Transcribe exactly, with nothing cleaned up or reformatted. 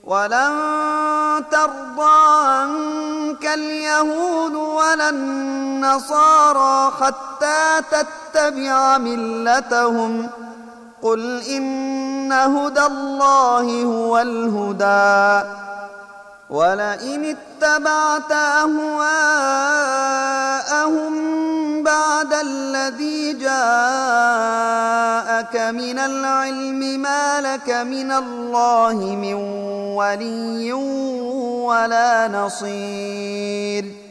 ولن ترضى عنك اليهود ولا النصارى حتى تتبع ملتهم قل إن هدى الله هو الهدى ولئن اتبعت أهواءهم بعد الذي جاءك من العلم ما لك من الله من ولي ولا نصير.